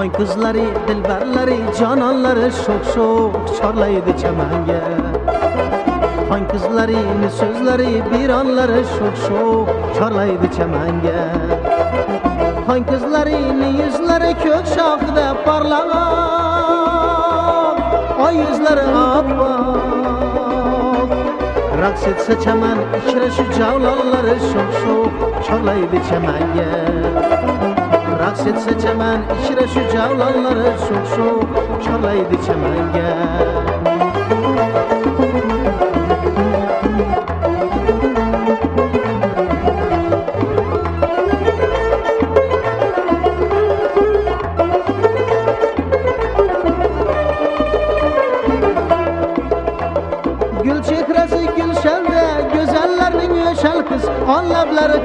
Xoy qizlari, dilbarlari, jononlari sho'x-sho'x chorlaydi chamanga. Xoy qizlarining so'zlari, bironlari sho'x-sho'x chorlaydi chamanga. Xoy qizlarining yuzlari ko'k shoxida parlagan, oy yuzlari oppoq. Raqs etsa chaman ichra shu javlonlari sho'x-sho'x chorlaydi chamanga. Raqs etsa chaman ichra shu javlonlari sho'x-sho'x chorlaydi chamanga. Gül chehrasi gulshanda, go'zallarning yo'shal qiz, on lablari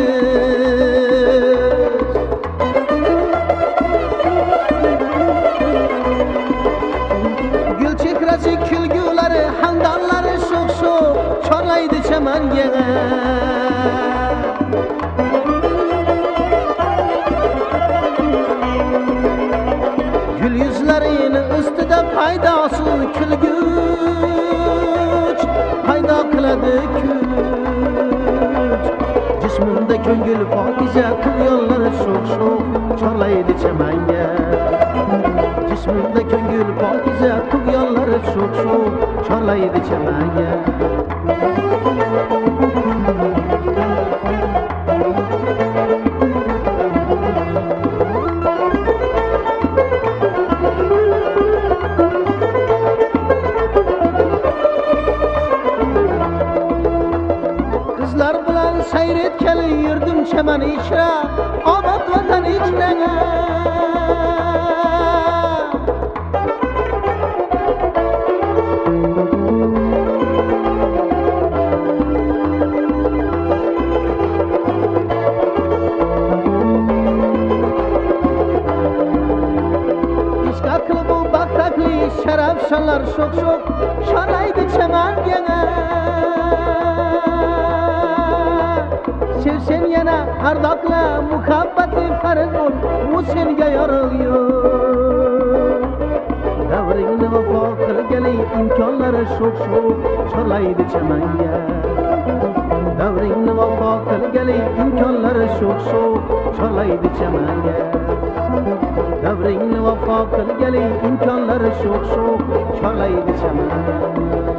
qirmiz. Gül chehrasi kulgulari, hamdonlari sho'x-sho'x chorlaydi chamanga. Gül yuzlarining ustida paydosiz kulguch paydo qiladi kuch. Jismimda ko'ngil pokiza quyonlari sho'x-sho'x chorlaydi chamanga. Jismimda ko'ngil pokiza quyonlari sho'x-sho'x chorlaydi chamanga. Qizlar bilan sayr etkali yurdim chaman ichra, obod vatan ichra. Ishq aqli bu baxtli sharaf shonlar sho'x-sho'x chorlaydi chamanga. Sevsen yana ardoqla muhabbati farz bo'l, bu senga yorug' yo'q. Davringni vafo qilgani imkonlari sho'x-sho'x chorlaydi chamanga. Davringni vafo qilgani imkonlari sho'x-sho'x chorlaydi chamanga. Davringni vafo qilgani imkonlari sho'x-sho'x chorlaydi chamanga.